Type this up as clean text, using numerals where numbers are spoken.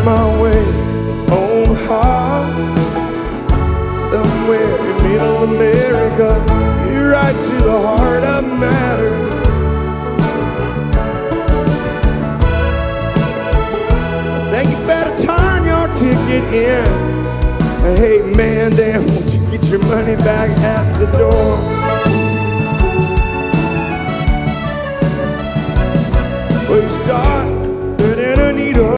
my way home hard, somewhere in middle America. You're right to the heart of matters. I think you better turn your ticket in. Hey man, damn, won't you get your money back at the door?